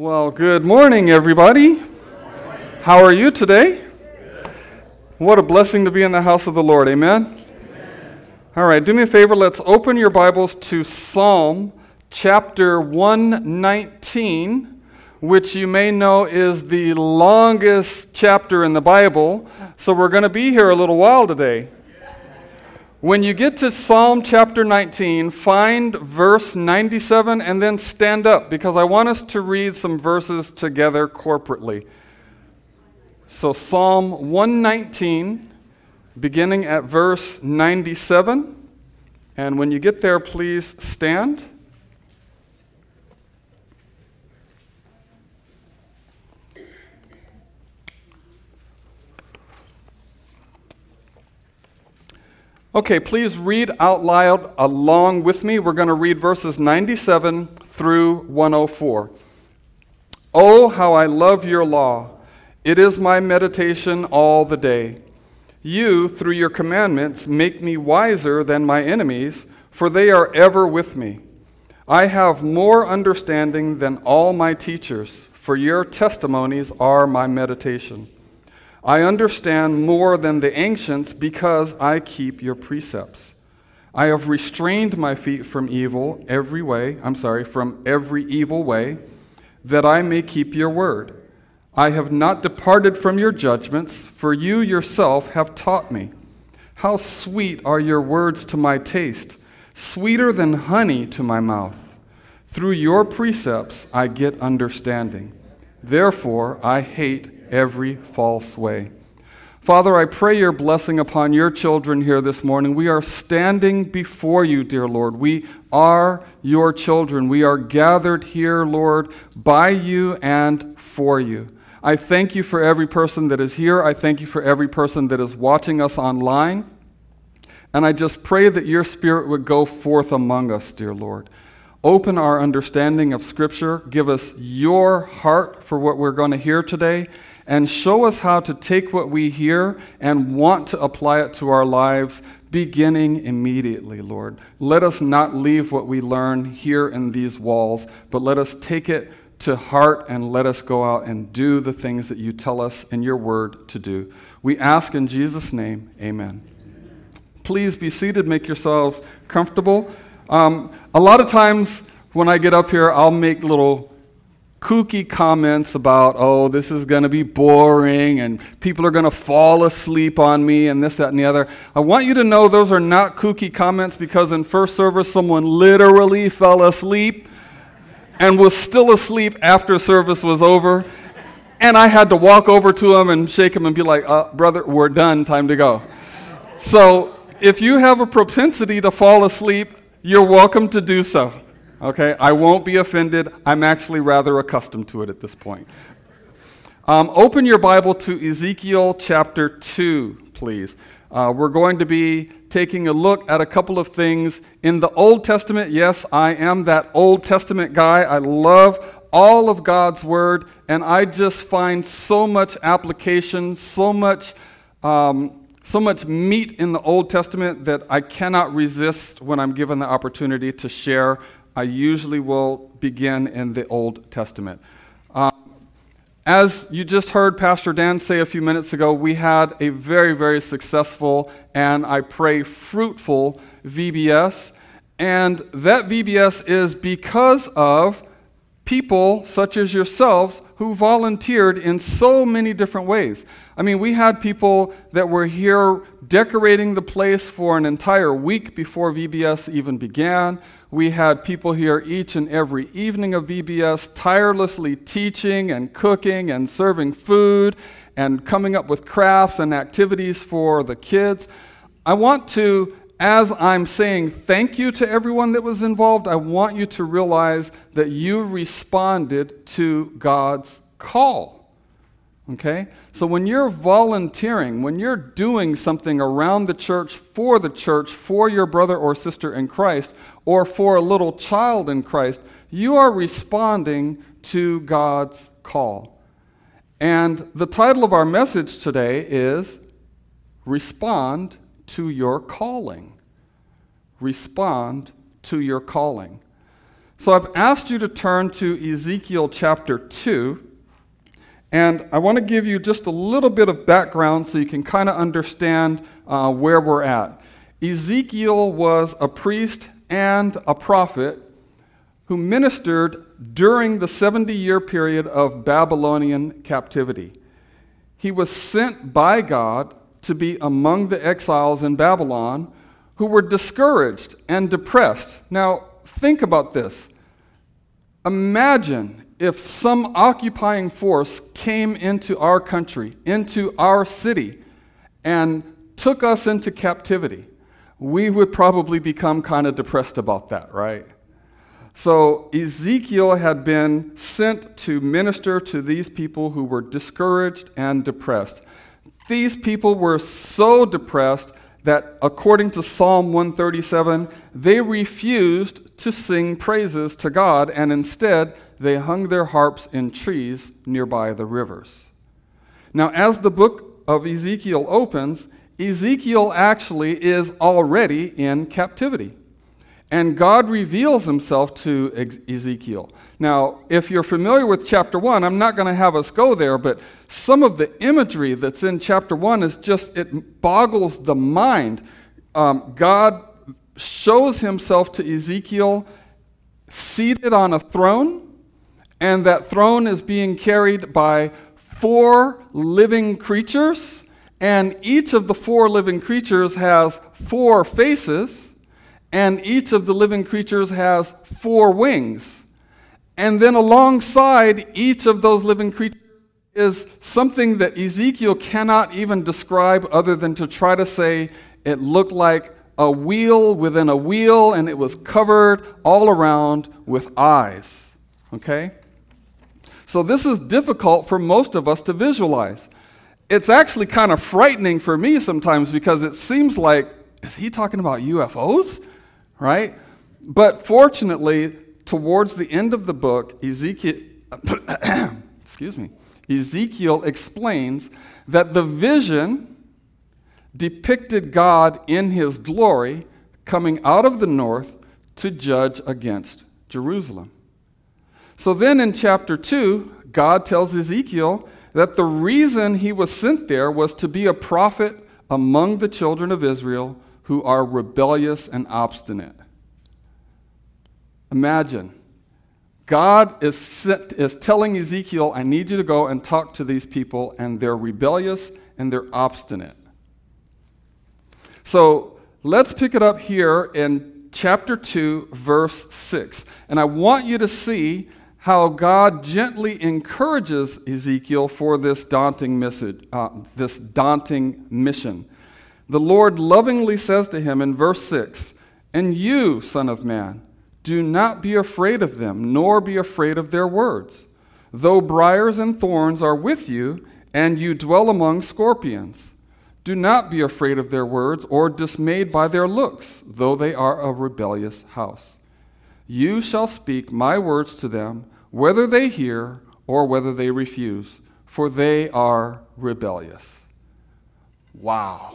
Well, good morning, everybody. How are you today? What a blessing to be in the house of the Lord. Amen? All right, do me a favor. Let's open your Bibles to Psalm chapter 119, which you may know is the longest chapter in the Bible. So we're going to be here a little while today. When you get to Psalm chapter 19, find verse 97 and then stand up, because I want us to read some verses together corporately. So Psalm 119, beginning at verse 97. And when you get there, please stand. Okay, please read out loud along with me. We're going to read verses 97 through 104. Oh, how I love your law. It is my meditation all the day. You, through your commandments, make me wiser than my enemies, for they are ever with me. I have more understanding than all my teachers, for your testimonies are my meditation. I understand more than the ancients because I keep your precepts. I have restrained my feet from from every evil way, that I may keep your word. I have not departed from your judgments, for you yourself have taught me. How sweet are your words to my taste, sweeter than honey to my mouth. Through your precepts I get understanding. Therefore I hate every false way. Father, I pray your blessing upon your children here this morning. We are standing before you, dear Lord. We are your children. We are gathered here, Lord, by you and for you. I thank you for every person that is here. I thank you for every person that is watching us online. And I just pray that your Spirit would go forth among us, dear Lord. Open our understanding of Scripture. Give us your heart for what we're going to hear today. And show us how to take what we hear and want to apply it to our lives, beginning immediately, Lord. Let us not leave what we learn here in these walls, but let us take it to heart and let us go out and do the things that you tell us in your word to do. We ask in Jesus' name, amen. Please be seated, make yourselves comfortable. A lot of times when I get up here, I'll make little kooky comments about, oh, this is going to be boring and people are going to fall asleep on me and this, that, and the other. I want you to know those are not kooky comments, because in first service someone literally fell asleep and was still asleep after service was over. And I had to walk over to him and shake him and be like, brother, we're done, time to go. So if you have a propensity to fall asleep, you're welcome to do so. Okay, I won't be offended. I'm actually rather accustomed to it at this point. Open your Bible to Ezekiel chapter 2, please. We're going to be taking a look at a couple of things in the Old Testament. Yes, I am that Old Testament guy. I love all of God's Word, and I just find so much application, so much meat in the Old Testament that I cannot resist when I'm given the opportunity to share. I usually will begin in the Old Testament. As you just heard Pastor Dan say a few minutes ago, we had a very, very successful and I pray fruitful VBS. And that VBS is because of people such as yourselves who volunteered in so many different ways. I mean, we had people that were here decorating the place for an entire week before VBS even began. We had people here each and every evening of VBS tirelessly teaching and cooking and serving food and coming up with crafts and activities for the kids. I want to, as I'm saying thank you to everyone that was involved, I want you to realize that you responded to God's call. Okay? So when you're volunteering, when you're doing something around the church, for your brother or sister in Christ, or for a little child in Christ, you are responding to God's call. And the title of our message today is Respond to Your Calling. Respond to your calling. So I've asked you to turn to Ezekiel chapter 2, and I want to give you just a little bit of background so you can kind of understand where we're at. Ezekiel was a priest and a prophet who ministered during the 70-year period of Babylonian captivity. He was sent by God to be among the exiles in Babylon who were discouraged and depressed. Now, think about this. Imagine if some occupying force came into our country, into our city, and took us into captivity. We would probably become kind of depressed about that, right? So Ezekiel had been sent to minister to these people who were discouraged and depressed. These people were so depressed that, according to Psalm 137, they refused to sing praises to God, and instead they hung their harps in trees nearby the rivers. Now, as the book of Ezekiel opens, Ezekiel actually is already in captivity. And God reveals himself to Ezekiel. Now, if you're familiar with chapter 1, I'm not going to have us go there, but some of the imagery that's in chapter 1 is just, it boggles the mind. God shows himself to Ezekiel seated on a throne, and that throne is being carried by 4 living creatures, and each of the 4 living creatures has 4 faces, and each of the living creatures has 4 wings. And then alongside each of those living creatures is something that Ezekiel cannot even describe other than to try to say it looked like a wheel within a wheel, and it was covered all around with eyes. Okay? So this is difficult for most of us to visualize. It's actually kind of frightening for me sometimes because it seems like, is he talking about UFOs? Right? But fortunately, towards the end of the book, Ezekiel explains that the vision depicted God in his glory coming out of the north to judge against Jerusalem. So then in chapter 2, God tells Ezekiel that the reason he was sent there was to be a prophet among the children of Israel who are rebellious and obstinate. Imagine, God is telling Ezekiel, I need you to go and talk to these people, and they're rebellious and they're obstinate. So let's pick it up here in chapter 2, verse 6. And I want you to see how God gently encourages Ezekiel for this daunting mission. The Lord lovingly says to him in verse 6, "And you, son of man, do not be afraid of them, nor be afraid of their words. Though briars and thorns are with you, and you dwell among scorpions, do not be afraid of their words, or dismayed by their looks, though they are a rebellious house. You shall speak my words to them, whether they hear or whether they refuse, for they are rebellious." Wow.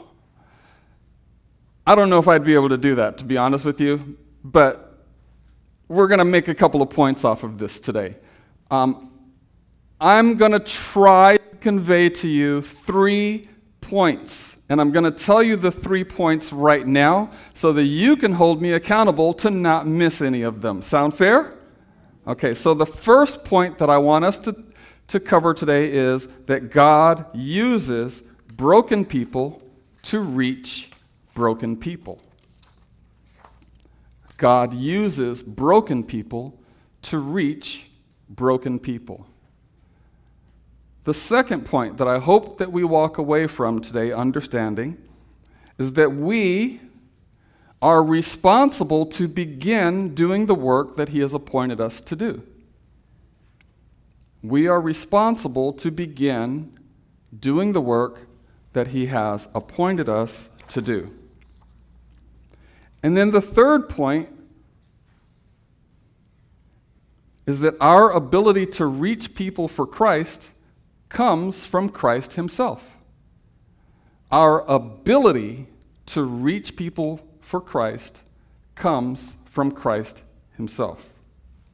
I don't know if I'd be able to do that, to be honest with you, but we're going to make a couple of points off of this today. I'm going to try to convey to you 3 points, and I'm going to tell you the 3 points right now so that you can hold me accountable to not miss any of them. Sound fair? Okay, so the first point that I want us to cover today is that God uses broken people to reach broken people. God uses broken people to reach broken people. The second point that I hope that we walk away from today understanding is that we are responsible to begin doing the work that He has appointed us to do. We are responsible to begin doing the work that He has appointed us to do. And then the third point is that our ability to reach people for Christ comes from Christ Himself. Our ability to reach people for Christ comes from Christ Himself.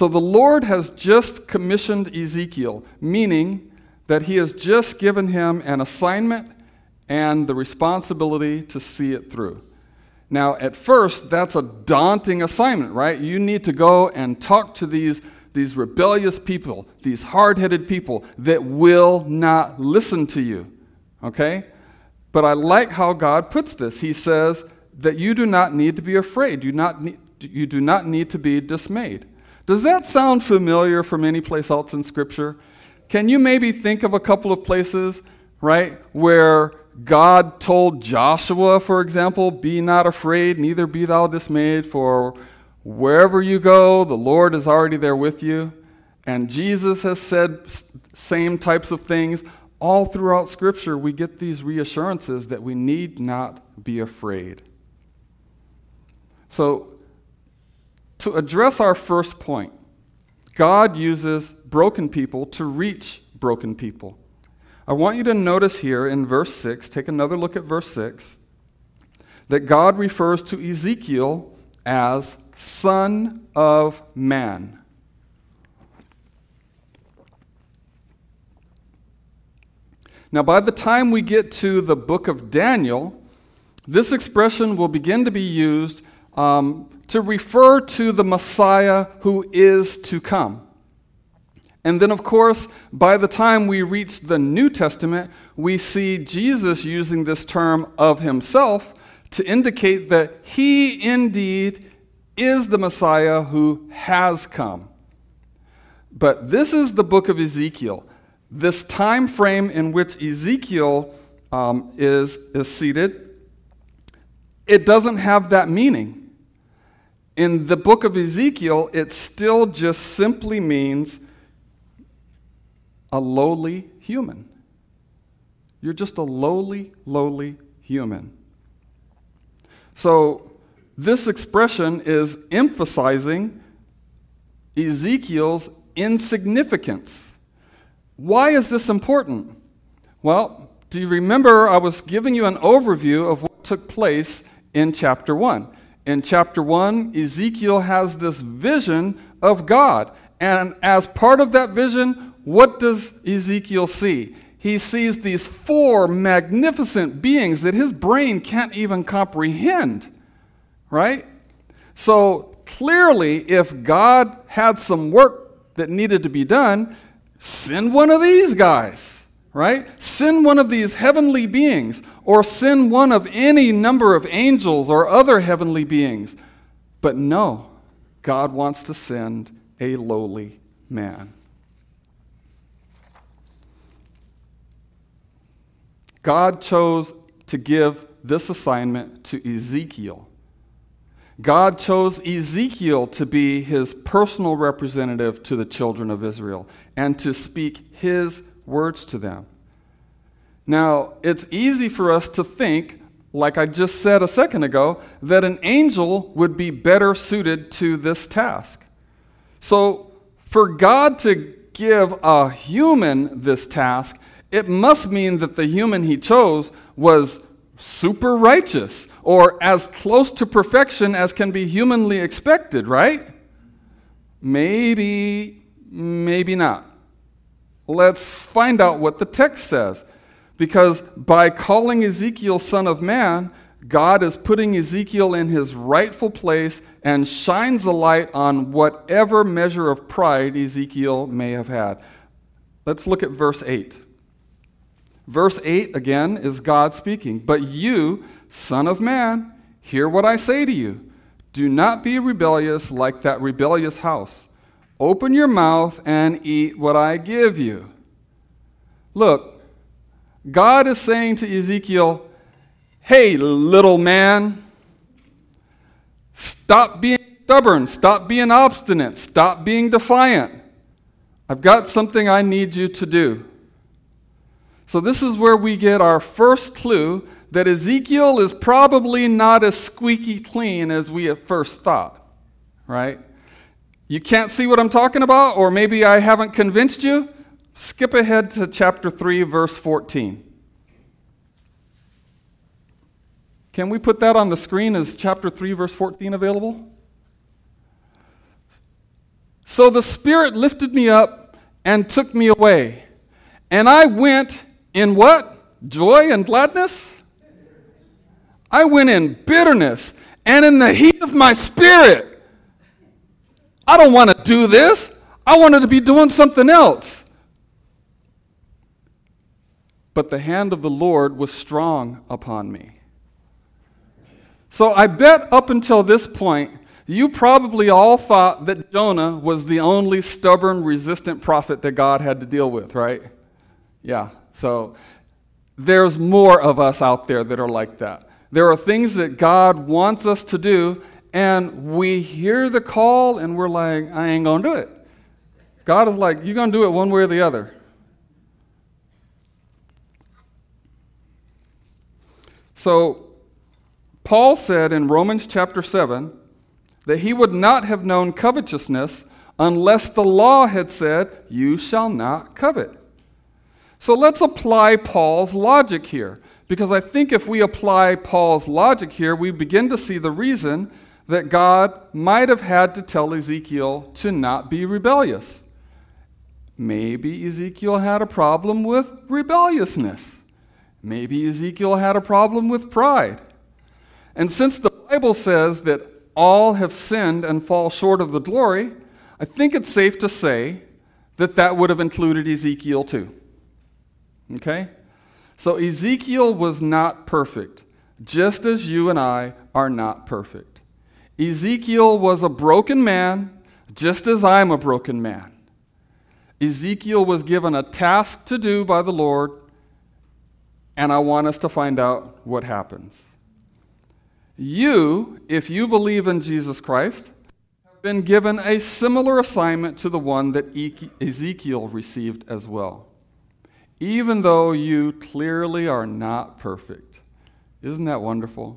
So the Lord has just commissioned Ezekiel, meaning that he has just given him an assignment and the responsibility to see it through. Now, at first, that's a daunting assignment, right? You need to go and talk to these rebellious people, these hard-headed people that will not listen to you, okay? But I like how God puts this. He says that you do not need to be afraid. You do not need to be dismayed. Does that sound familiar from any place else in Scripture? Can you maybe think of a couple of places, right, where God told Joshua, for example, be not afraid, neither be thou dismayed, for wherever you go, the Lord is already there with you. And Jesus has said same types of things. All throughout Scripture, we get these reassurances that we need not be afraid. So, to address our first point, God uses broken people to reach broken people. I want you to notice here in verse 6, take another look at verse 6, that God refers to Ezekiel as Son of Man. Now, by the time we get to the book of Daniel, this expression will begin to be used to refer to the Messiah who is to come. And then, of course, by the time we reach the New Testament, we see Jesus using this term of himself to indicate that he indeed is the Messiah who has come. But this is the book of Ezekiel. This time frame in which Ezekiel is seated, it doesn't have that meaning. In the book of Ezekiel, it still just simply means a lowly human. You're just a lowly human. So this expression is emphasizing Ezekiel's insignificance. Why is this important? Well, do you remember I was giving you an overview of what took place in chapter 1? In chapter 1, Ezekiel has this vision of God. And as part of that vision, what does Ezekiel see? He sees these 4 magnificent beings that his brain can't even comprehend, right? So clearly, if God had some work that needed to be done, send one of these guys, right? Send one of these heavenly beings, or send one of any number of angels or other heavenly beings. But no, God wants to send a lowly man. God chose to give this assignment to Ezekiel. God chose Ezekiel to be his personal representative to the children of Israel and to speak his words to them. Now, it's easy for us to think, like I just said a second ago, that an angel would be better suited to this task. So, for God to give a human this task, it must mean that the human he chose was super righteous or as close to perfection as can be humanly expected, right? Maybe not. Let's find out what the text says. Because by calling Ezekiel Son of Man, God is putting Ezekiel in his rightful place and shines a light on whatever measure of pride Ezekiel may have had. Let's look at verse 8. Verse 8, again, is God speaking. But you, Son of Man, hear what I say to you. Do not be rebellious like that rebellious house. Open your mouth and eat what I give you. Look, God is saying to Ezekiel, hey, little man, stop being stubborn, stop being obstinate, stop being defiant. I've got something I need you to do. So this is where we get our first clue that Ezekiel is probably not as squeaky clean as we at first thought, right? You can't see what I'm talking about, or maybe I haven't convinced you? Skip ahead to chapter 3, verse 14. Can we put that on the screen? Is chapter 3, verse 14 available? So the Spirit lifted me up and took me away. And I went in what? Joy and gladness? I went in bitterness and in the heat of my spirit. I don't want to do this. I wanted to be doing something else. But the hand of the Lord was strong upon me. So I bet up until this point, you probably all thought that Jonah was the only stubborn, resistant prophet that God had to deal with, right? Yeah, so there's more of us out there that are like that. There are things that God wants us to do, and we hear the call, and we're like, I ain't going to do it. God is like, you're going to do it one way or the other. So Paul said in Romans chapter 7 that he would not have known covetousness unless the law had said, you shall not covet. So let's apply Paul's logic here, because I think if we apply Paul's logic here, we begin to see the reason that God might have had to tell Ezekiel to not be rebellious. Maybe Ezekiel had a problem with rebelliousness. Maybe Ezekiel had a problem with pride. And since the Bible says that all have sinned and fall short of the glory, I think it's safe to say that that would have included Ezekiel too. Okay? So Ezekiel was not perfect, just as you and I are not perfect. Ezekiel was a broken man, just as I'm a broken man. Ezekiel was given a task to do by the Lord, and I want us to find out what happens. You, if you believe in Jesus Christ, have been given a similar assignment to the one that Ezekiel received as well. Even though you clearly are not perfect. Isn't that wonderful?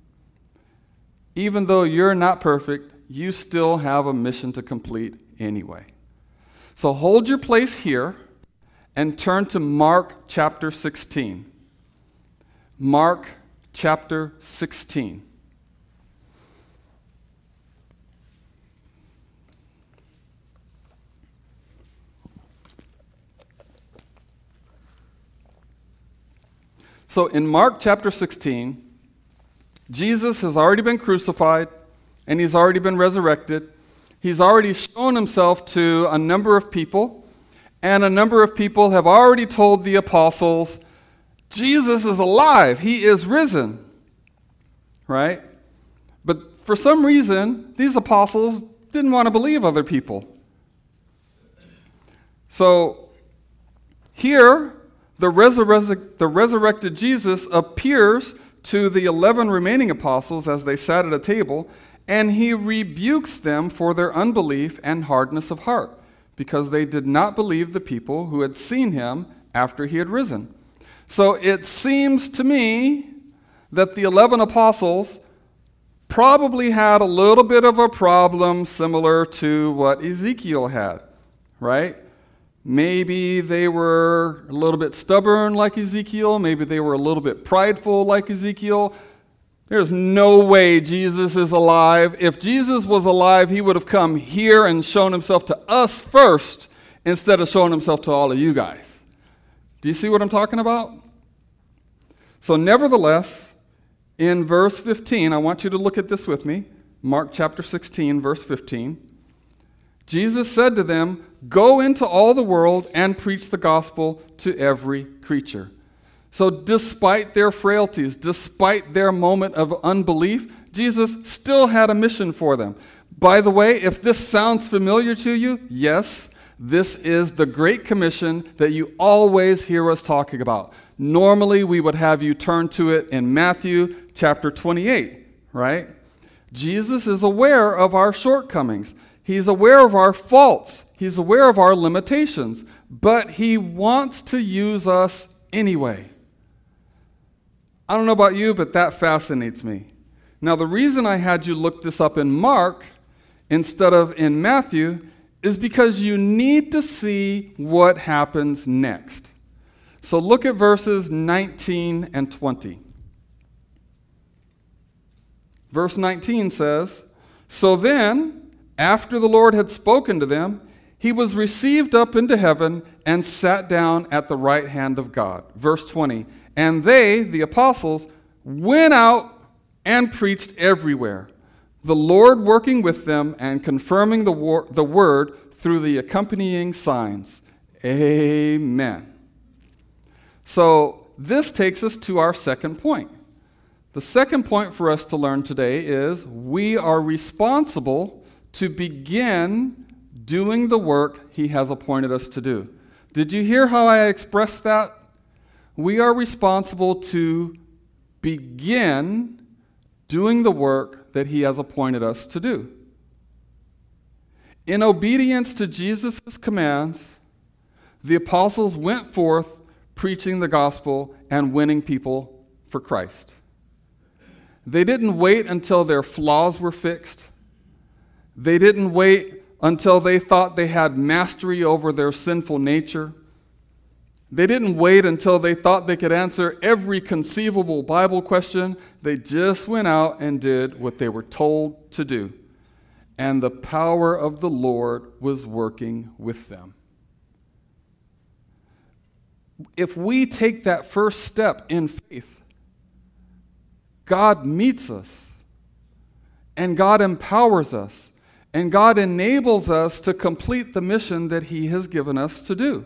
Even though you're not perfect, you still have a mission to complete anyway. So hold your place here and turn to Mark chapter 16. Mark chapter 16. So in Mark chapter 16, Jesus has already been crucified and he's already been resurrected. He's already shown himself to a number of people, and a number of people have already told the apostles, Jesus is alive, he is risen, right? But for some reason, these apostles didn't want to believe other people. So here, the resurrected Jesus appears to the 11 remaining apostles as they sat at a table, and he rebukes them for their unbelief and hardness of heart, because they did not believe the people who had seen him after he had risen. So it seems to me that the 11 apostles probably had a little bit of a problem similar to what Ezekiel had, right? Maybe they were a little bit stubborn like Ezekiel. Maybe they were a little bit prideful like Ezekiel. There's no way Jesus is alive. If Jesus was alive, he would have come here and shown himself to us first instead of showing himself to all of you guys. Do you see what I'm talking about? So nevertheless, in verse 15, I want you to look at this with me. Mark chapter 16, verse 15. Jesus said to them, "Go into all the world and preach the gospel to every creature." So despite their frailties, despite their moment of unbelief, Jesus still had a mission for them. By the way, if this sounds familiar to you, yes, this is the Great Commission that you always hear us talking about. Normally, we would have you turn to it in Matthew chapter 28, right? Jesus is aware of our shortcomings. He's aware of our faults. He's aware of our limitations. But he wants to use us anyway. I don't know about you, but that fascinates me. Now, the reason I had you look this up in Mark instead of in Matthew is because you need to see what happens next. So look at verses 19 and 20. Verse 19 says, "So then, After the Lord had spoken to them, he was received up into heaven and sat down at the right hand of God. Verse 20, and they, the apostles, went out and preached everywhere, the Lord working with them and confirming the word through the accompanying signs. Amen. So this takes us to our second point. The second point for us to learn today is we are responsible to begin doing the work he has appointed us to do. Did you hear how I expressed that? We are responsible to begin doing the work that he has appointed us to do. In obedience to Jesus' commands, the apostles went forth preaching the gospel and winning people for Christ. They didn't wait until their flaws were fixed. They didn't wait until they thought they had mastery over their sinful nature. They didn't wait until they thought they could answer every conceivable Bible question. They just went out and did what they were told to do. And the power of the Lord was working with them. If we take that first step in faith, God meets us, and God empowers us, and God enables us to complete the mission that he has given us to do.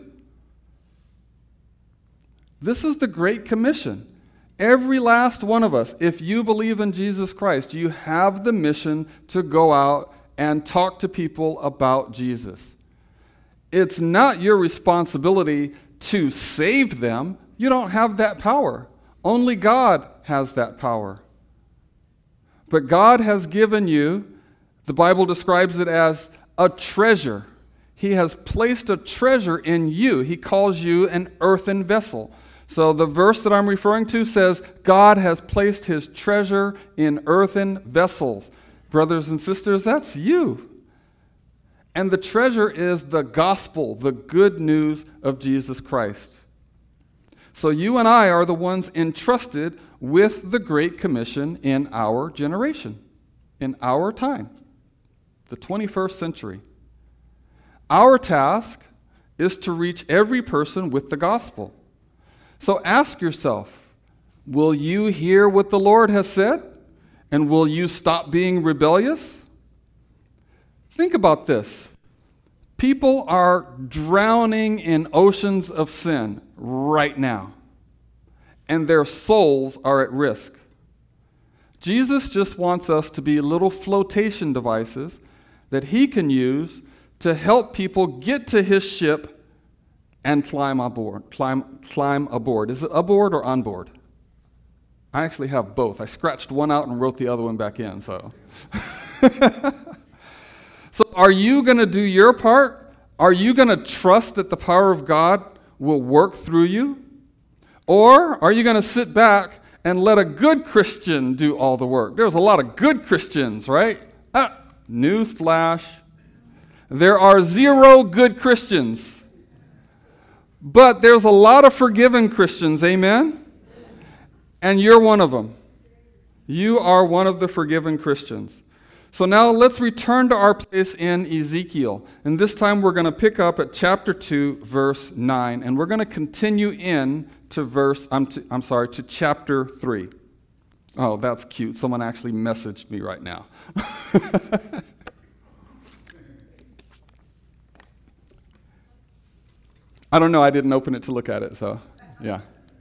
This is the Great Commission. Every last one of us, if you believe in Jesus Christ, you have the mission to go out and talk to people about Jesus. It's not your responsibility to save them. You don't have that power. Only God has that power. But God has given you, the Bible describes it as a treasure. He has placed a treasure in you. He calls you an earthen vessel. So the verse that I'm referring to says, God has placed his treasure in earthen vessels. Brothers and sisters, that's you. And the treasure is the gospel, the good news of Jesus Christ. So you and I are the ones entrusted with the Great Commission in our generation, in our time, the 21st century. Our task is to reach every person with the gospel. So ask yourself, will you hear what the Lord has said? And will you stop being rebellious? Think about this. People are drowning in oceans of sin right now, and their souls are at risk. Jesus just wants us to be little flotation devices that he can use to help people get to his ship and climb aboard. Climb aboard. Is it aboard or on board? I actually have both. I scratched one out and wrote the other one back in, so. So are you going to do your part? Are you going to trust that the power of God will work through you? Or are you going to sit back and let a good Christian do all the work? There's a lot of good Christians, right? Newsflash. There are 0 good Christians. But there's a lot of forgiven Christians, amen? And you're one of them. You are one of the forgiven Christians. So now let's return to our place in Ezekiel. And this time we're going to pick up at chapter 2, verse 9. And we're going to continue in to chapter 3. Oh, that's cute. Someone actually messaged me right now. I don't know. I didn't open it to look at it, so yeah.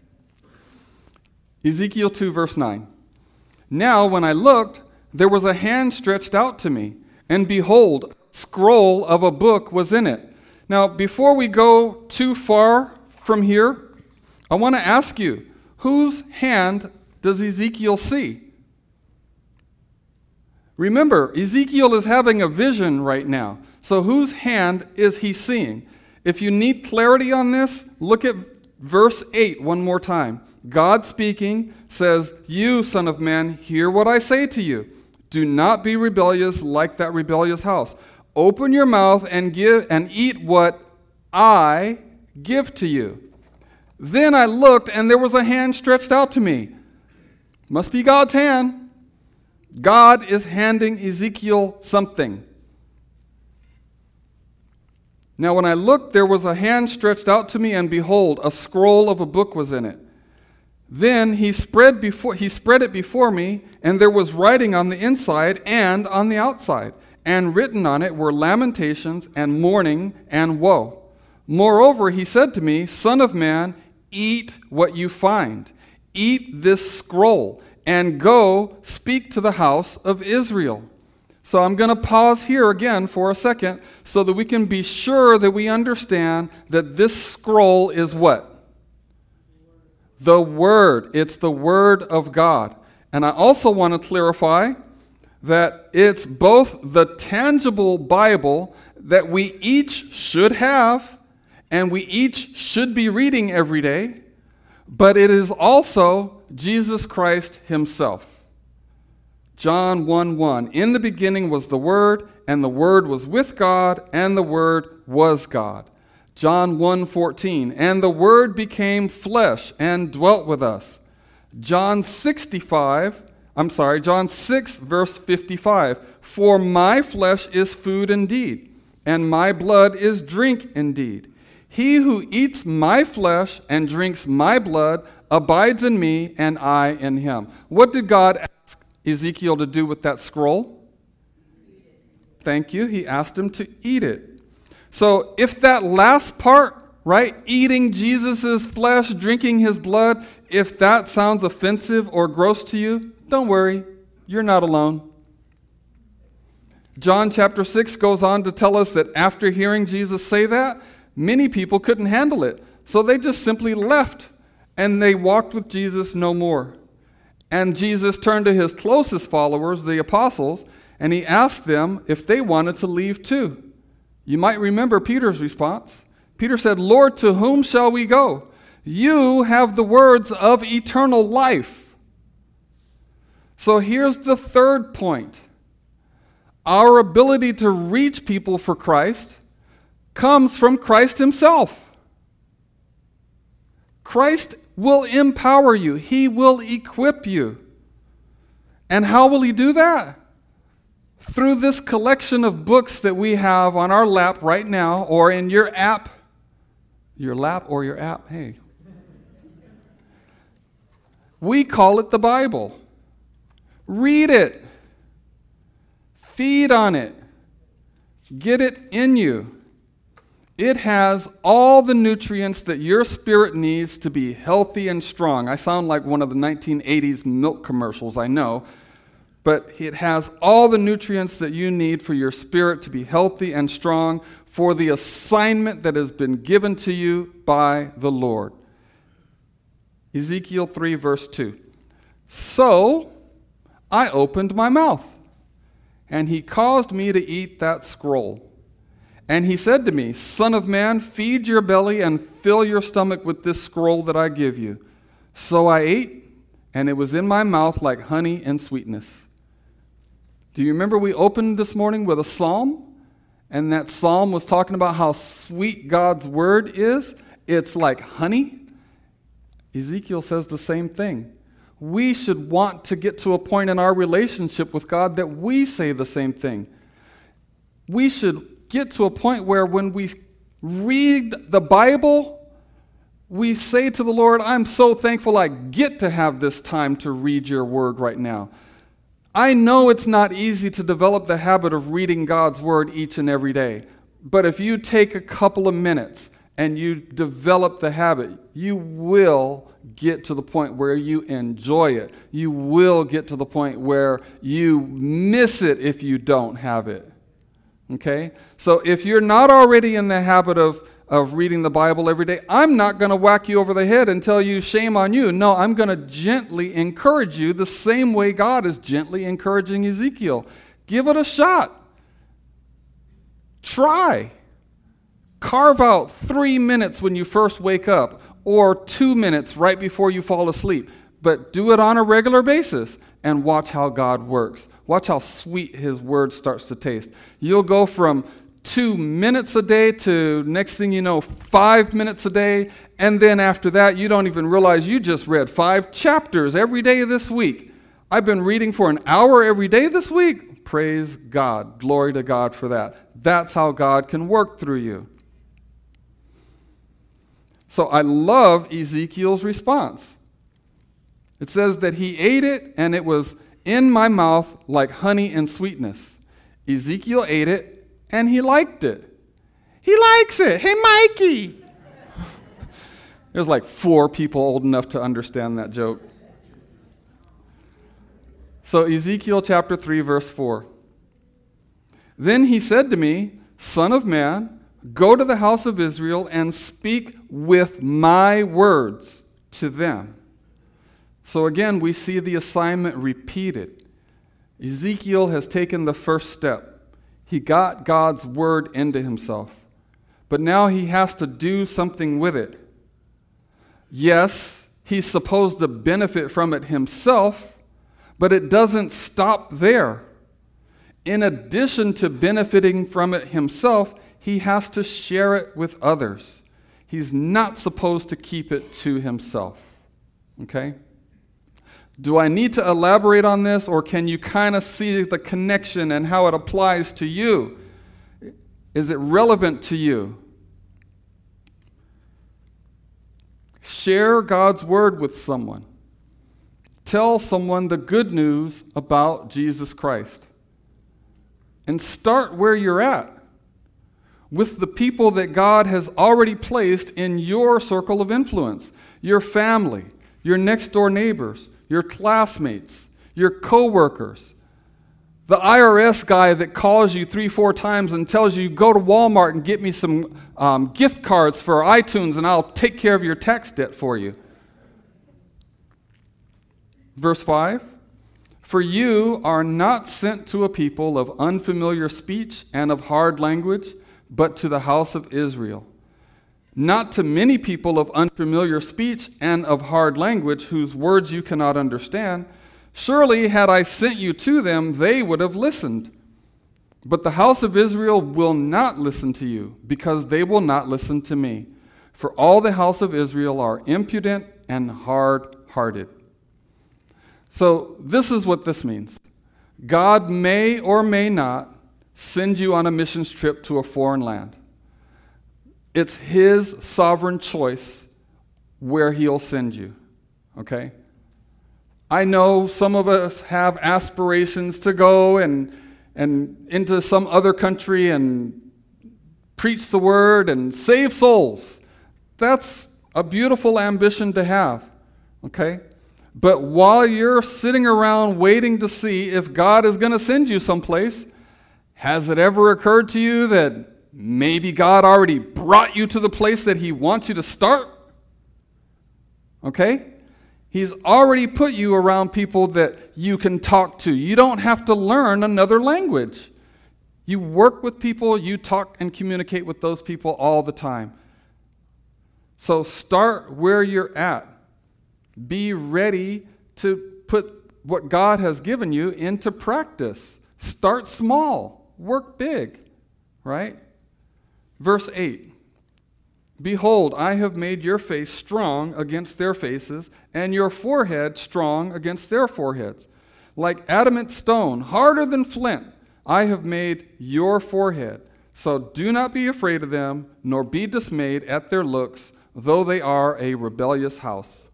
Ezekiel 2, verse 9. Now when I looked, there was a hand stretched out to me, and behold, a scroll of a book was in it. Now, before we go too far from here, I want to ask you, whose hand does Ezekiel see? Remember, Ezekiel is having a vision right now. So whose hand is he seeing? If you need clarity on this, look at verse 8 one more time. God speaking says, "You, son of man, hear what I say to you. Do not be rebellious like that rebellious house. Open your mouth and eat what I give to you." Then I looked, and there was a hand stretched out to me. Must be God's hand. God is handing Ezekiel something. Now when I looked, there was a hand stretched out to me, and behold, a scroll of a book was in it. Then he spread it before me, and there was writing on the inside and on the outside, and written on it were lamentations and mourning and woe. Moreover, he said to me, Son of man, eat what you find. Eat this scroll, and go speak to the house of Israel. So I'm going to pause here again for a second so that we can be sure that we understand that this scroll is what? The Word. It's the Word of God. And I also want to clarify that it's both the tangible Bible that we each should have and we each should be reading every day, but it is also Jesus Christ himself. John 1:1, in the beginning was the Word, and the Word was with God, and the Word was God. John 1:14, and the Word became flesh and dwelt with us. John 6, verse 55, for my flesh is food indeed, and my blood is drink indeed. He who eats my flesh and drinks my blood abides in me, and I in him. What did God ask Ezekiel to do with that scroll? Thank you. He asked him to eat it. So if that last part, right, eating Jesus' flesh, drinking his blood, if that sounds offensive or gross to you, don't worry. You're not alone. John chapter 6 goes on to tell us that after hearing Jesus say that, many people couldn't handle it. So they just simply left, and they walked with Jesus no more. And Jesus turned to his closest followers, the apostles, and he asked them if they wanted to leave too. You might remember Peter's response. Peter said, Lord, to whom shall we go? You have the words of eternal life. So here's the third point. Our ability to reach people for Christ comes from Christ himself. Christ will empower you. He will equip you. And how will he do that? Through this collection of books that we have on our lap right now, or in your app. Your lap or your app, hey. We call it the Bible. Read it. Feed on it. Get it in you. It has all the nutrients that your spirit needs to be healthy and strong. I sound like one of the 1980s milk commercials, I know. But it has all the nutrients that you need for your spirit to be healthy and strong for the assignment that has been given to you by the Lord. Ezekiel 3, verse 2. So I opened my mouth, and he caused me to eat that scroll. And he said to me, Son of man, feed your belly and fill your stomach with this scroll that I give you. So I ate, and it was in my mouth like honey and sweetness. Do you remember we opened this morning with a psalm? And that psalm was talking about how sweet God's word is. It's like honey. Ezekiel says the same thing. We should want to get to a point in our relationship with God that we say the same thing. We should get to a point where when we read the Bible, we say to the Lord, I'm so thankful I get to have this time to read your word right now. I know it's not easy to develop the habit of reading God's word each and every day, but if you take a couple of minutes and you develop the habit, you will get to the point where you enjoy it. You will get to the point where you miss it if you don't have it. Okay? So if you're not already in the habit of reading the Bible every day, I'm not going to whack you over the head and tell you shame on you. No, I'm going to gently encourage you the same way God is gently encouraging Ezekiel. Give it a shot. Try. Carve out 3 minutes when you first wake up, or 2 minutes right before you fall asleep. But do it on a regular basis and watch how God works. Watch how sweet his word starts to taste. You'll go from 2 minutes a day to, next thing you know, 5 minutes a day. And then after that, you don't even realize you just read 5 chapters every day this week. I've been reading for an hour every day this week. Praise God. Glory to God for that. That's how God can work through you. So I love Ezekiel's response. It says that he ate it and it was in my mouth like honey and sweetness. Ezekiel ate it and he liked it. He likes it. Hey, Mikey. There's like 4 people old enough to understand that joke. So Ezekiel chapter 3, verse 4. Then he said to me, Son of man, go to the house of Israel and speak with my words to them. So again, we see the assignment repeated. Ezekiel has taken the first step. He got God's word into himself. But now he has to do something with it. Yes, he's supposed to benefit from it himself, but it doesn't stop there. In addition to benefiting from it himself, he has to share it with others. He's not supposed to keep it to himself. Okay? Do I need to elaborate on this, or can you kind of see the connection and how it applies to you? Is it relevant to you? Share God's word with someone. Tell someone the good news about Jesus Christ. And start where you're at, with the people that God has already placed in your circle of influence. Your family, your next door neighbors, your classmates, your coworkers, the IRS guy that calls you 3-4 times and tells you, go to Walmart and get me some gift cards for iTunes and I'll take care of your tax debt for you. Verse 5, for you are not sent to a people of unfamiliar speech and of hard language, but to the house of Israel. Not to many people of unfamiliar speech and of hard language, whose words you cannot understand. Surely, had I sent you to them, they would have listened. But the house of Israel will not listen to you, because they will not listen to me. For all the house of Israel are impudent and hard-hearted. So, this is what this means. God may or may not send you on a missions trip to a foreign land. It's His sovereign choice where He'll send you, okay? I know some of us have aspirations to go and into some other country and preach the word and save souls. That's a beautiful ambition to have, okay? But while you're sitting around waiting to see if God is going to send you someplace, has it ever occurred to you that maybe God already brought you to the place that He wants you to start? Okay? He's already put you around people that you can talk to. You don't have to learn another language. You work with people, you talk and communicate with those people all the time. So start where you're at. Be ready to put what God has given you into practice. Start small. Work big. Right? Verse 8. Behold, I have made your face strong against their faces, and your forehead strong against their foreheads. Like adamant stone, harder than flint, I have made your forehead. So do not be afraid of them, nor be dismayed at their looks, though they are a rebellious house.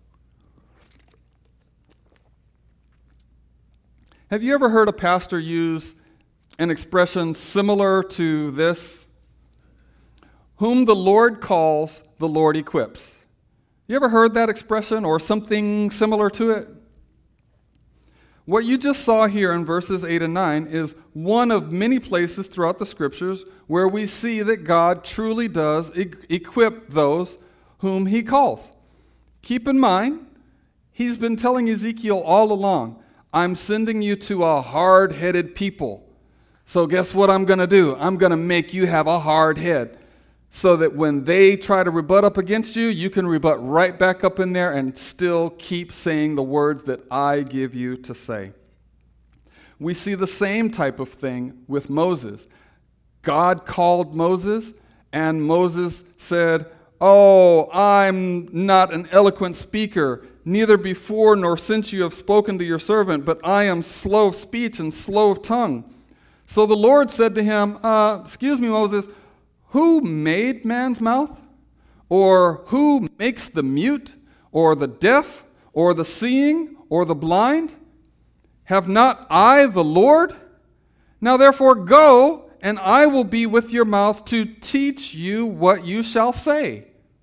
Have you ever heard a pastor use an expression similar to this? Whom the Lord calls, the Lord equips. You ever heard that expression or something similar to it? What you just saw here in verses 8 and 9 is one of many places throughout the Scriptures where we see that God truly does equip those whom He calls. Keep in mind, He's been telling Ezekiel all along, I'm sending you to a hard-headed people. So guess what I'm going to do? I'm going to make you have a hard head so that when they try to rebut up against you, you can rebut right back up in there and still keep saying the words that I give you to say. We see the same type of thing with Moses. God called Moses, and Moses said, "Oh, I'm not an eloquent speaker. Neither before nor since you have spoken to your servant, but I am slow of speech and slow of tongue." So the Lord said to him, excuse me, Moses, who made man's mouth? Or who makes the mute, or the deaf, or the seeing, or the blind? Have not I the Lord? Now therefore go, and I will be with your mouth to teach you what you shall say.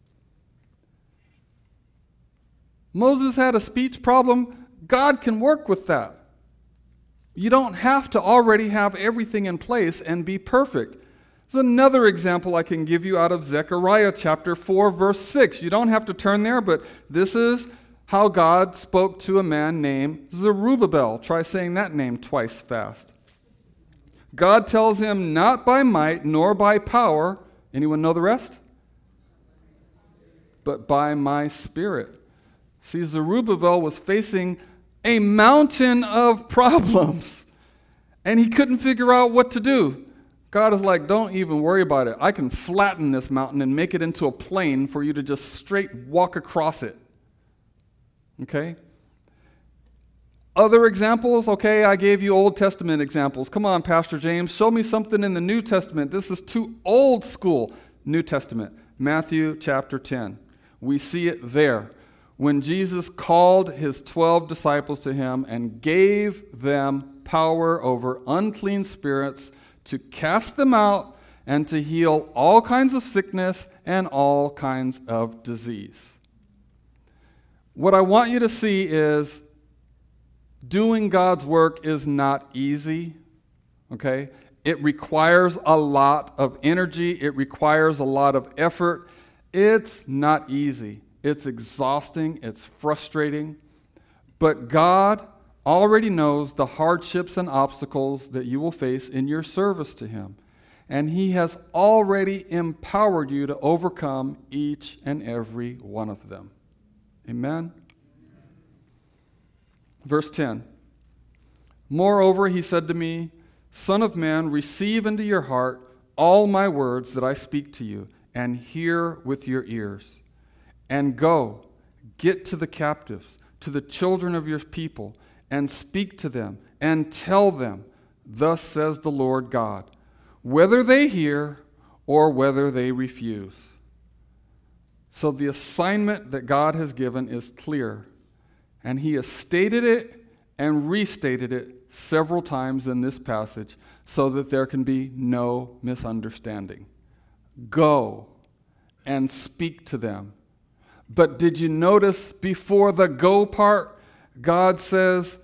Moses had a speech problem. God can work with that. You don't have to already have everything in place and be perfect. There's another example I can give you out of Zechariah chapter 4, verse 6. You don't have to turn there, but this is how God spoke to a man named Zerubbabel. Try saying that name twice fast. God tells him, not by might nor by power, anyone know the rest? But by my Spirit. See, Zerubbabel was facing a mountain of problems, and he couldn't figure out what to do. God is like, don't even worry about it. I can flatten this mountain and make it into a plain for you to just straight walk across it. Okay? Other examples? Okay, I gave you Old Testament examples. Come on, Pastor James, show me something in the New Testament. This is too old school. New Testament, Matthew chapter 10. We see it there. When Jesus called his 12 disciples to him and gave them power over unclean spirits to cast them out and to heal all kinds of sickness and all kinds of disease. What I want you to see is doing God's work is not easy, okay? It requires a lot of energy. It requires a lot of effort. It's not easy. It's exhausting. It's frustrating. But God already knows the hardships and obstacles that you will face in your service to Him. And He has already empowered you to overcome each and every one of them. Amen? Verse 10. Moreover, He said to me, Son of man, receive into your heart all my words that I speak to you, and hear with your ears. And go, get to the captives, to the children of your people, and speak to them, and tell them, Thus says the Lord God, whether they hear or whether they refuse. So the assignment that God has given is clear, and He has stated it and restated it several times in this passage so that there can be no misunderstanding. Go and speak to them. But did you notice before the go part, God says,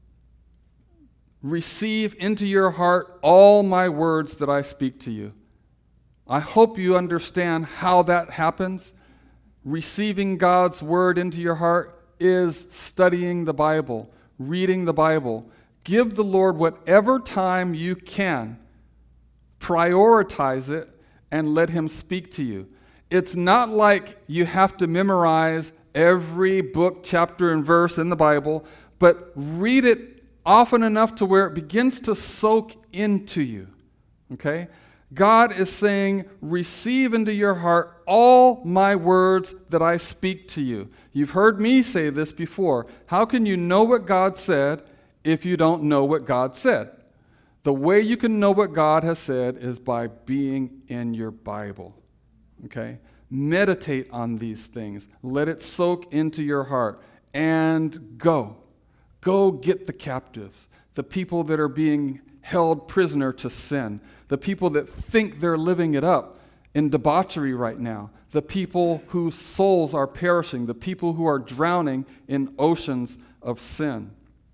receive into your heart all my words that I speak to you. I hope you understand how that happens. Receiving God's word into your heart is studying the Bible, reading the Bible. Give the Lord whatever time you can. Prioritize it and let Him speak to you. It's not like you have to memorize every book, chapter, and verse in the Bible, but read it often enough to where it begins to soak into you. Okay? God is saying, receive into your heart all my words that I speak to you. You've heard me say this before. How can you know what God said if you don't know what God said? The way you can know what God has said is by being in your Bible. Okay? Meditate on these things. Let it soak into your heart. And go. Go get the captives, the people that are being held prisoner to sin, the people that think they're living it up in debauchery right now, the people whose souls are perishing, the people who are drowning in oceans of sin.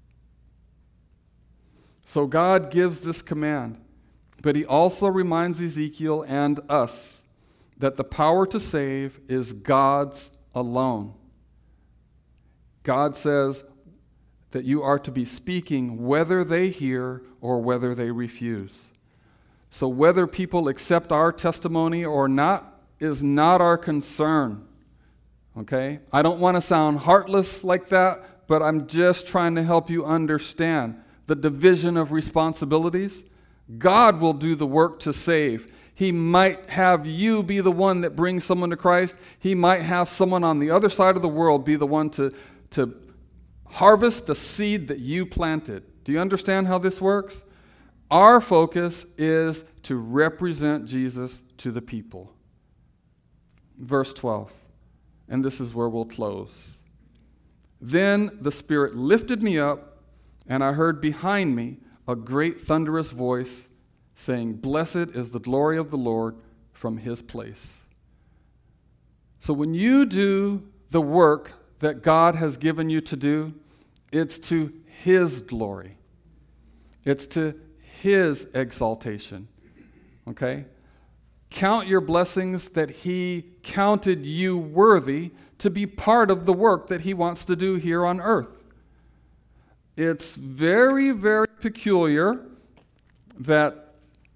So God gives this command, but He also reminds Ezekiel and us that the power to save is God's alone. God says that you are to be speaking whether they hear or whether they refuse. So whether people accept our testimony or not is not our concern. Okay? I don't want to sound heartless like that, but I'm just trying to help you understand the division of responsibilities. God will do the work to save. He might have you be the one that brings someone to Christ. He might have someone on the other side of the world be the one to harvest the seed that you planted. Do you understand how this works? Our focus is to represent Jesus to the people. Verse 12. And this is where we'll close. Then the Spirit lifted me up, and I heard behind me a great thunderous voice saying, "Blessed is the glory of the Lord from his place." So when you do the work that God has given you to do, it's to his glory. It's to his exaltation. Okay? Count your blessings that he counted you worthy to be part of the work that he wants to do here on earth. It's very, very peculiar that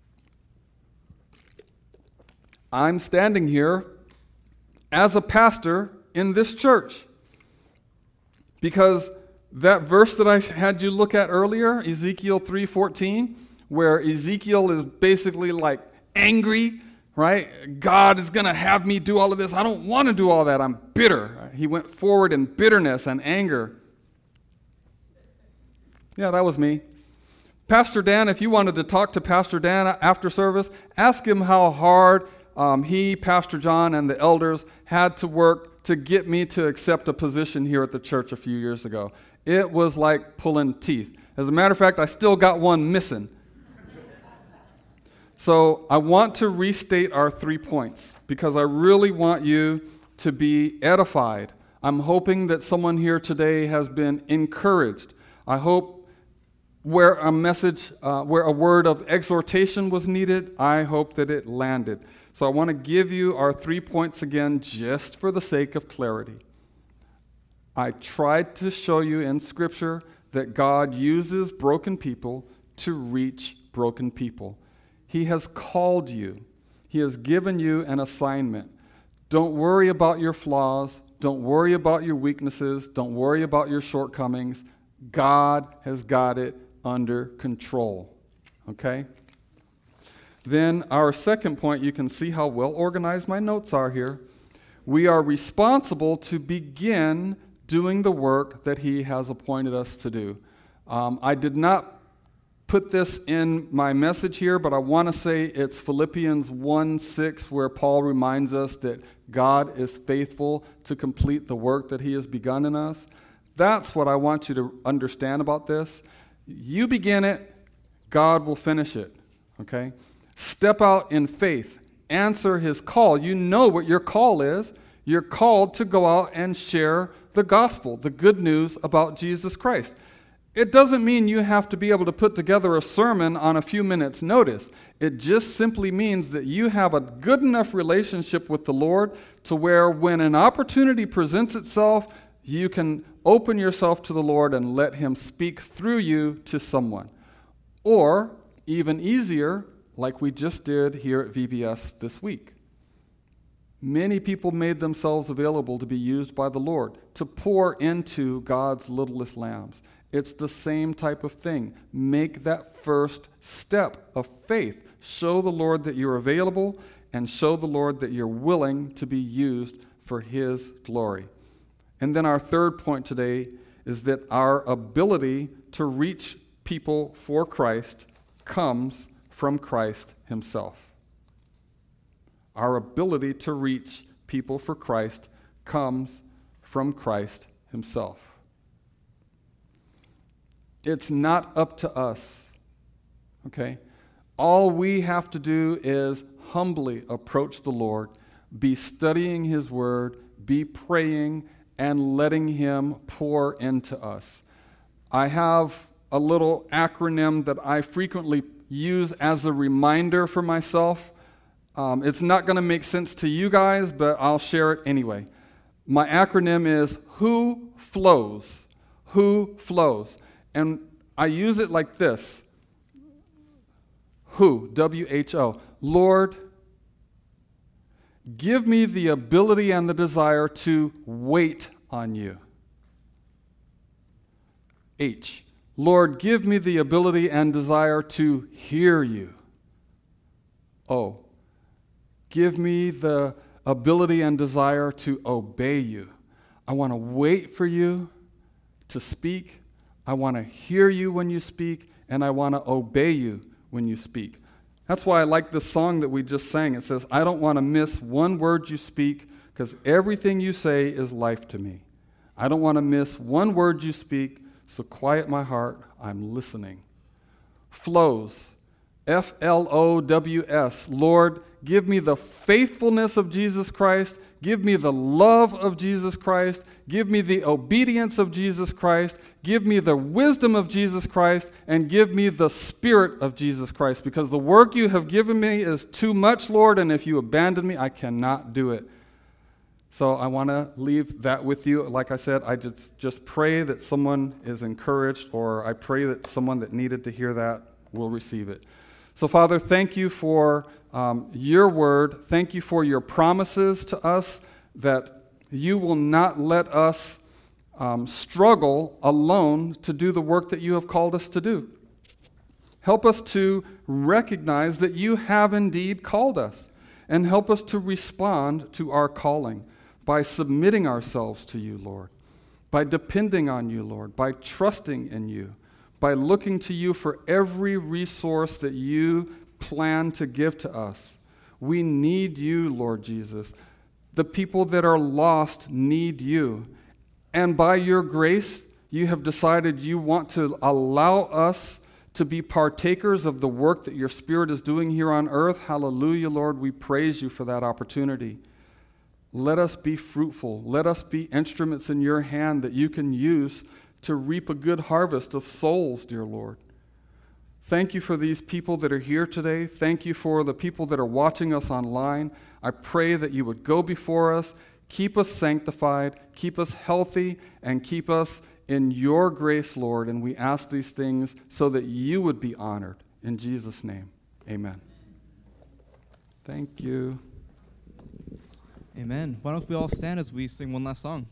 I'm standing here as a pastor in this church. Because that verse that I had you look at earlier, Ezekiel 3:14, where Ezekiel is basically like angry, right? God is going to have me do all of this. I don't want to do all that. I'm bitter. He went forward in bitterness and anger. Yeah, that was me. Pastor Dan, if you wanted to talk to Pastor Dan after service, ask him how hard he, Pastor John, and the elders had to work to get me to accept a position here at the church a few years ago. It was like pulling teeth. As a matter of fact, I still got one missing. So I want to restate our 3 points because I really want you to be edified. I'm hoping that someone here today has been encouraged. I hope where a word of exhortation was needed, I hope that it landed. So I want to give you our 3 points again just for the sake of clarity. I tried to show you in Scripture that God uses broken people to reach broken people. He has called you. He has given you an assignment. Don't worry about your flaws. Don't worry about your weaknesses. Don't worry about your shortcomings. God has got it under control. Okay? Then our second point, you can see how well organized my notes are here. We are responsible to begin doing the work that he has appointed us to do. I did not put this in my message here, but I want to say it's Philippians 1:6, where Paul reminds us that God is faithful to complete the work that he has begun in us. That's what I want you to understand about this. You begin it, God will finish it. Okay? Step out in faith. Answer his call. You know what your call is. You're called to go out and share the gospel, the good news about Jesus Christ. It doesn't mean you have to be able to put together a sermon on a few minutes' notice. It just simply means that you have a good enough relationship with the Lord to where when an opportunity presents itself, you can open yourself to the Lord and let him speak through you to someone. Or, even easier, like we just did here at VBS this week. Many people made themselves available to be used by the Lord, to pour into God's littlest lambs. It's the same type of thing. Make that first step of faith. Show the Lord that you're available and show the Lord that you're willing to be used for his glory. And then our third point today is that our ability to reach people for Christ comes from Christ himself. Our ability to reach people for Christ comes from Christ himself. It's not up to us, okay? All we have to do is humbly approach the Lord, be studying his word, be praying, and letting him pour into us. I have a little acronym that I frequently use as a reminder for myself. It's not going to make sense to you guys, but I'll share it anyway. My acronym is WHO flows. WHO flows. And I use it like this. WHO, W-H-O. Lord, give me the ability and the desire to wait on you. H, Lord, give me the ability and desire to hear you. O, give me the ability and desire to obey you. I want to wait for you to speak. I want to hear you when you speak, and I want to obey you when you speak. That's why I like this song that we just sang. It says, I don't want to miss one word you speak, because everything you say is life to me. I don't want to miss one word you speak, so quiet my heart, I'm listening. Flows, Flows. Lord, give me the faithfulness of Jesus Christ. Give me the love of Jesus Christ. Give me the obedience of Jesus Christ. Give me the wisdom of Jesus Christ. And give me the Spirit of Jesus Christ. Because the work you have given me is too much, Lord, and if you abandon me, I cannot do it. So I want to leave that with you. Like I said, I just pray that someone is encouraged, or I pray that someone that needed to hear that will receive it. So, Father, thank you for your word. Thank you for your promises to us that you will not let us struggle alone to do the work that you have called us to do. Help us to recognize that you have indeed called us, and help us to respond to our calling by submitting ourselves to you, Lord, by depending on you, Lord, by trusting in you, by looking to you for every resource that you plan to give to us. We need you, Lord Jesus. The people that are lost need you. And by your grace, you have decided you want to allow us to be partakers of the work that your Spirit is doing here on earth. Hallelujah, Lord. We praise you for that opportunity. Let us be fruitful. Let us be instruments in your hand that you can use to reap a good harvest of souls, dear Lord. Thank you for these people that are here today. Thank you for the people that are watching us online. I pray that you would go before us, keep us sanctified, keep us healthy, and keep us in your grace, Lord. And we ask these things so that you would be honored. In Jesus' name, amen. Thank you. Amen. Why don't we all stand as we sing one last song?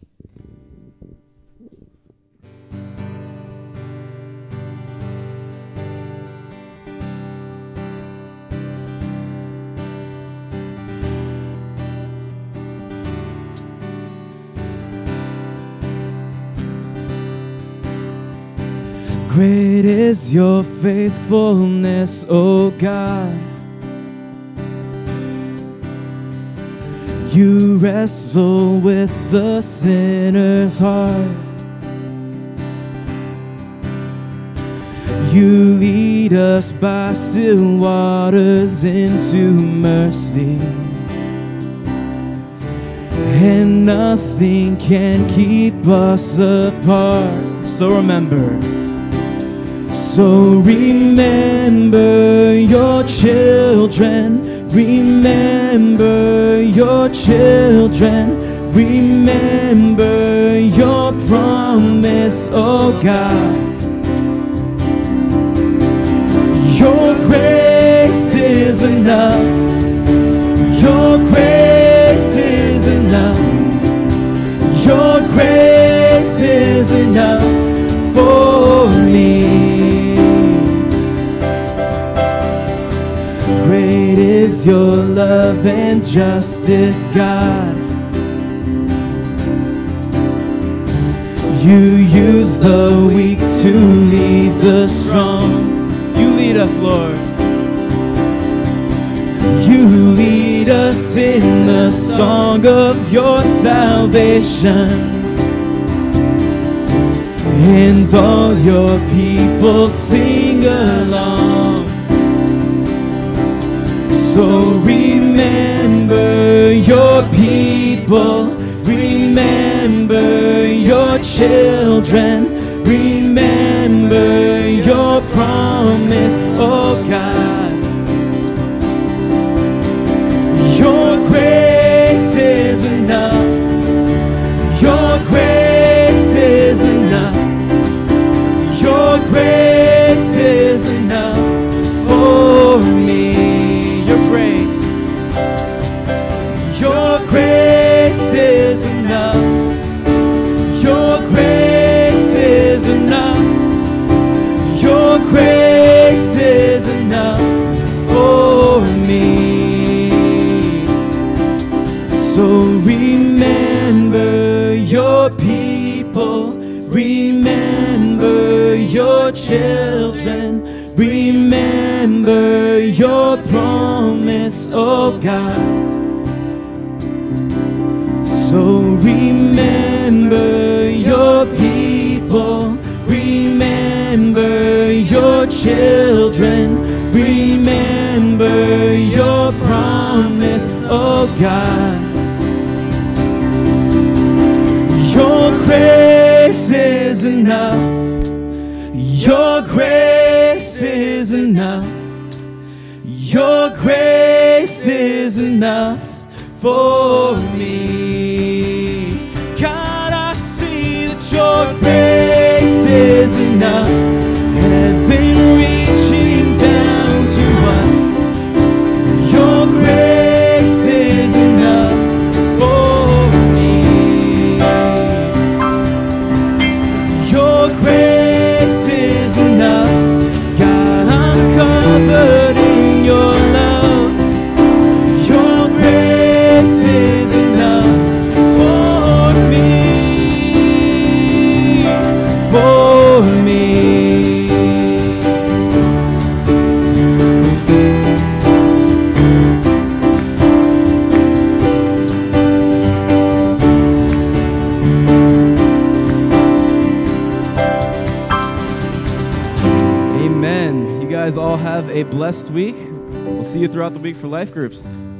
Great is your faithfulness, O God. You wrestle with the sinner's heart. You lead us by still waters into mercy, and nothing can keep us apart. So remember your children. Remember your children. Remember your promise, oh God. Your grace is enough. Your grace is enough. Your grace is enough for me. Great is your love and justice, God. You use the weak to lead the strong. You lead us, Lord. You lead us in the song of your salvation, and all your people sing along. So remember your people, remember your children, remember your promise, oh God. Your grace is enough. Your grace is enough. Your grace is enough for me. Your grace is enough. Your grace is enough. Your grace is enough for me. So remember your people, remember your children, remember your God. So remember your people, remember your children, remember your promise, oh God. Your grace is enough. Your grace is enough. Your grace is enough for me. God, I see that your grace is enough. Heaven reaching down to us. Your grace is enough for me. Your grace is enough. God, I'm covered in your love. Your grace is enough for me. For me. Amen. You guys all have a blessed week. We'll see you throughout the week for life groups.